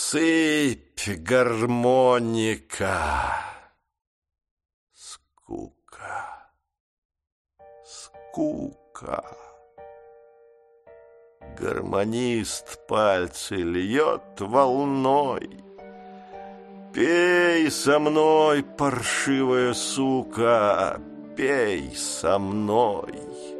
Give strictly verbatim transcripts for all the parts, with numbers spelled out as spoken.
Сыпь, гармоника. Скука, скука. Гармонист пальцы льет волной. Пей со мной, паршивая сука, пей со мной.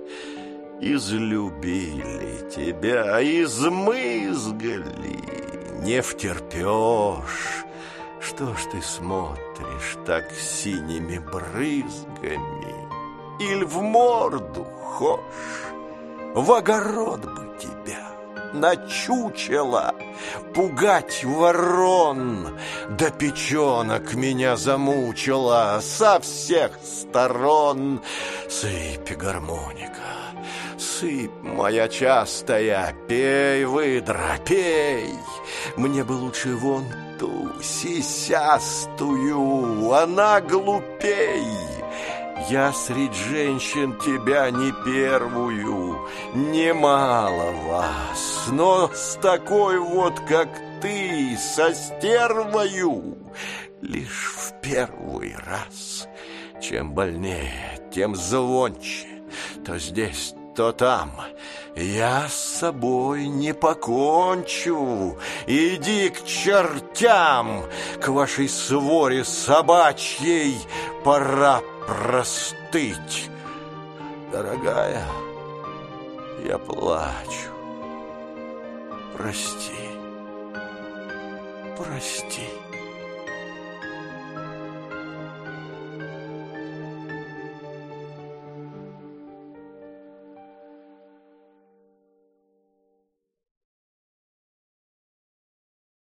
Излюбили тебя, измызгали, не втерпешь. Что ж ты смотришь так синими брызгами? Иль в морду хошь? В огород бы тебя, на чучело, пугать ворон. Да печенок меня замучила со всех сторон. Сыпь, гармоника, сыпь моя частая, пей, выдра, пей. Мне бы лучше вон ту сисястую, она глупей. Я средь женщин тебя не первую, немало вас, но с такой вот, как ты, со стервою, лишь в первый раз. Чем больнее, тем звонче, то здесь, то там. Я с собой не покончу. Иди к чертям, к вашей своре собачьей пора простыть. Дорогая, я плачу. Прости, прости.